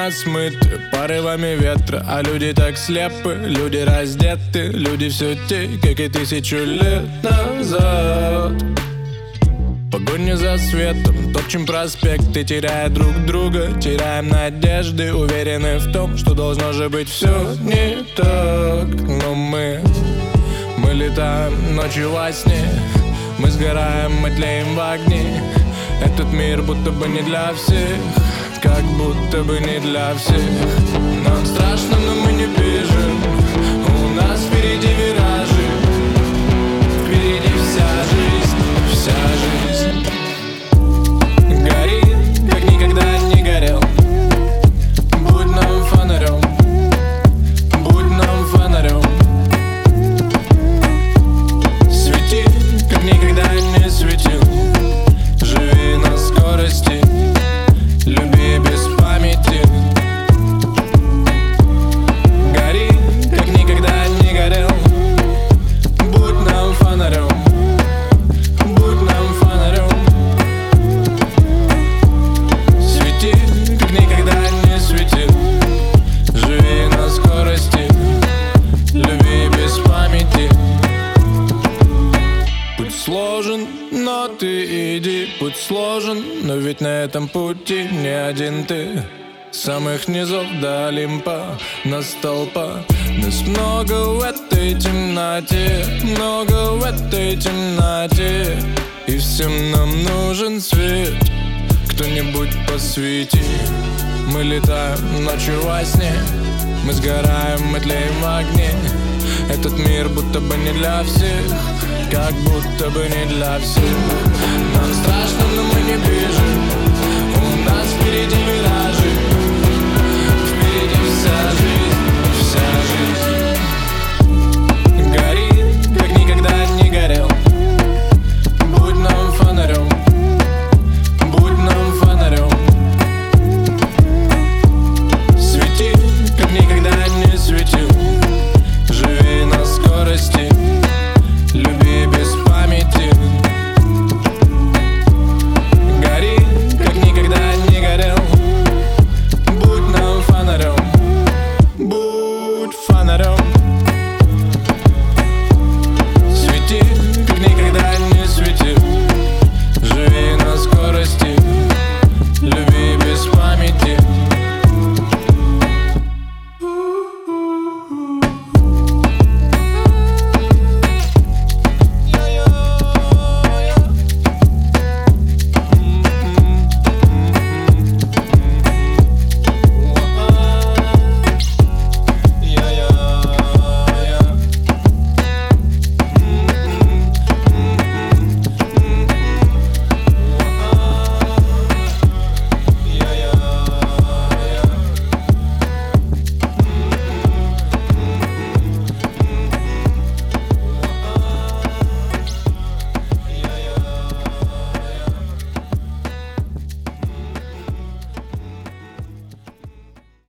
смыты порывами ветра. А люди так слепы, люди раздеты, люди все те, как и 1000 лет назад. Погоня за светом, топчем проспекты, теряя друг друга, теряем надежды, уверены в том, что должно же быть все не так. Но мы летаем ночью во сне, мы сгораем, мы тлеем в огне. Этот мир будто бы не для всех, как будто бы не для всех. Нам страшно, но мы не бежим, у нас впереди виражи, впереди вся жизнь, вся жизнь. Горит, как никогда не горел, будь нам фонарем, будь нам фонарем. Свети, как никогда не светил, живи на скорости, люби без памяти. Гори, как никогда не горел, будь нам фонарем, будь нам фонарем. Свети, как никогда не светил, живи на скорости, люби без памяти. Путь сложен, но ты иди, путь сложен, но ведь на этом пути не один ты. С самых низов до Олимпа, на столпа. Нас много в этой темноте, много в этой темноте. И всем нам нужен свет, кто-нибудь посвети. Мы летаем ночью во сне, мы сгораем, мы тлеем в огне. Этот мир будто бы не для всех, как будто бы не для всех. Нам страшно, но мы не бежим, у нас впереди виражи,